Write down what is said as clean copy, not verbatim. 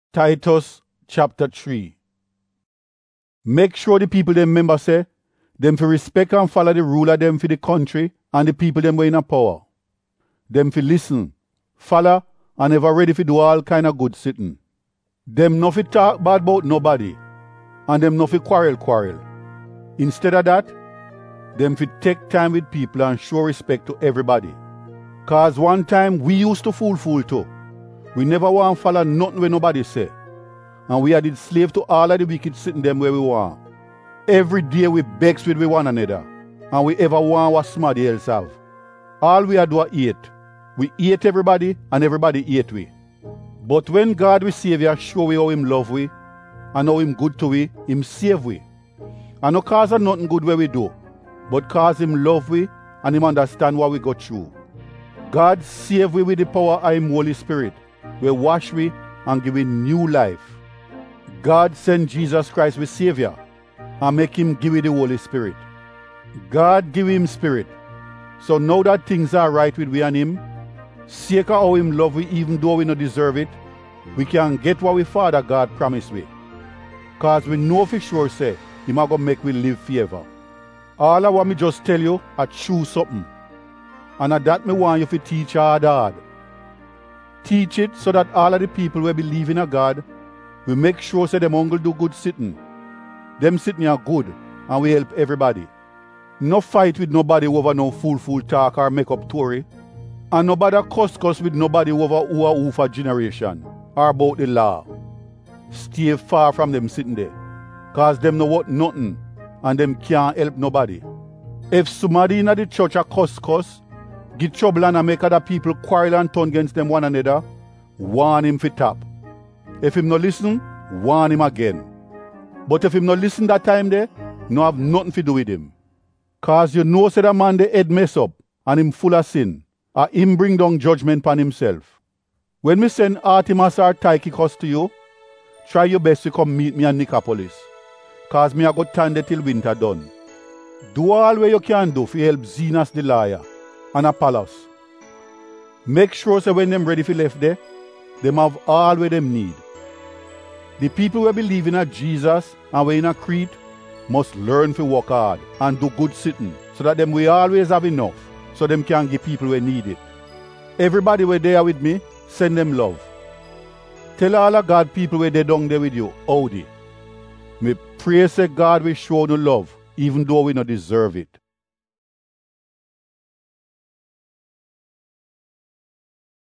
Titus chapter 3. Make sure the people them member say, them fi respect and follow the ruler them for the country and the people them way in a power. Them fi listen, follow and ever ready fi do all kind of good sitting. Them no fi talk bad about nobody and them no fi quarrel. Instead of that, them fi take time with people and show respect to everybody. Cause one time we used to fool too. We never want to follow nothing when nobody say. And we are the slave to all of the wicked sitting them where we want. Every day we vex with one another. And we ever want what somebody else have. All we are do is hate. We hate everybody and everybody hate we. But when God we Savior show we how him love we and how him good to we, him save we. And no cause of nothing good where we do. But cause him love we and him understand what we go through. God save we with the power of him Holy Spirit. We wash we and give we new life. God send Jesus Christ we Savior and make him give we the Holy Spirit. God give him Spirit. So now that things are right with we and him, sake of how him love we even though we not deserve it, we can get what we Father God promised we. Cause we know for sure say, him a go make we live forever. All of what me just tell you, I choose something. And at that me want you to teach hard. Teach it so that all of the people who believe in a God will make sure say them uncle do good sitting. Them sitting are good and we help everybody. No fight with nobody over no fool talk or make up story. And nobody cuss with nobody over who for generation or about the law. Stay far from them sitting there. Cause them know what nothing and them can't help nobody. If somebody in the church a cuss, get trouble and make other people quarrel and turn against them one another, warn him for tap. If him no listen, warn him again. But if him no listen that time there, no have nothing to do with him. Cause you know say the man the head mess up and him full of sin, or him bring down judgment upon himself. When me send Artemas or Tychicus to you, try your best to come meet me at Nicopolis. Cause me a go stand there till winter done. Do all what you can do for help Zenas the liar and Apollos. Make sure so when them ready for left there, them have all what them need. The people who believe in a Jesus and we in a Crete must learn to work hard and do good sitting so that them we always have enough so them can give people who need it. Everybody who there with me, send them love. Tell all of God people where they down there with you, howdy. Me pray say God will show no love even though we not deserve it.